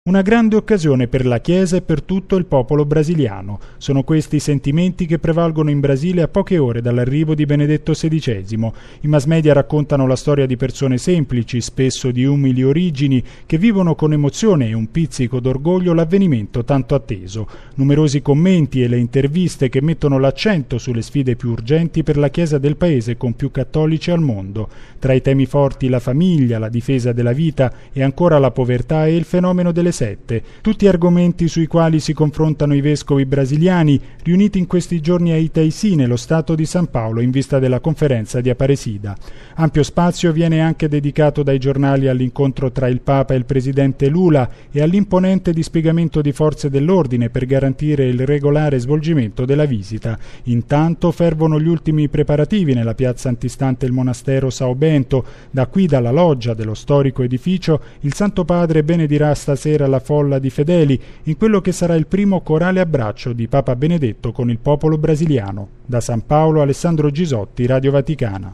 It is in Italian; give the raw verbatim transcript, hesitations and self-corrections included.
Una grande occasione per la Chiesa e per tutto il popolo brasiliano. Sono questi i sentimenti che prevalgono in Brasile a poche ore dall'arrivo di Benedetto sedicesimo. I mass media raccontano la storia di persone semplici, spesso di umili origini, che vivono con emozione e un pizzico d'orgoglio l'avvenimento tanto atteso. Numerosi commenti e le interviste che mettono l'accento sulle sfide più urgenti per la Chiesa del paese con più cattolici al mondo. Tra i temi forti la famiglia, la difesa della vita e ancora la povertà e il fenomeno delle sette, tutti argomenti sui quali si confrontano i vescovi brasiliani riuniti in questi giorni a Itaici, nello stato di San Paolo, in vista della conferenza di Aparecida. Ampio spazio viene anche dedicato dai giornali all'incontro tra il Papa e il presidente Lula e all'imponente dispiegamento di forze dell'ordine per garantire il regolare svolgimento della visita. Intanto fervono gli ultimi preparativi nella piazza antistante il monastero São Bento. Da qui, dalla loggia dello storico edificio, il Santo Padre benedirà stasera la folla di fedeli in quello che sarà il primo corale abbraccio di Papa Benedetto con il popolo brasiliano. Da San Paolo, Alessandro Gisotti, Radio Vaticana.